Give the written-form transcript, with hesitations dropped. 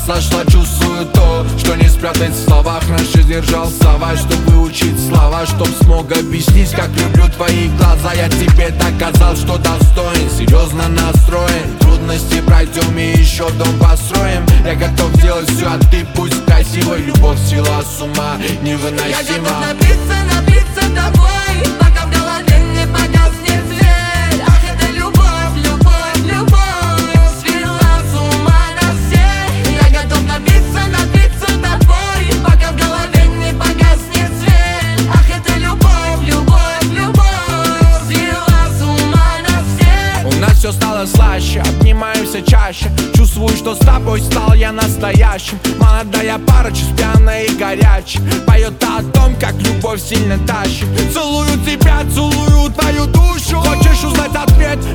сошла, чувствую то, что не спрятать в словах. Раньше держал слова, чтоб выучить слова, чтоб смог объяснить, как люблю твои глаза. Я тебе доказал, что достоин, серьезно настроен. Трудности пройдем и еще дом построим. Я готов делать все, а ты пусть красивой. Любовь сила с ума невыносима. Я готов напиться тобой, пока в голове не погаснет свет. Ах, это любовь, любовь, любовь свела с ума нас всех. Я готов напиться тобой, пока в голове не погаснет свет. Ах, это любовь, любовь, любовь свела с ума нас всех. У нас все стало слаще, обнимаемся чаще. Чувствую, что с тобой стал я настоящим. Молодая пара, чуть пьяная и горячая, поет о том, как любовь сильно тащит. Целую тебя, целую твою душу. Хочешь узнать ответ?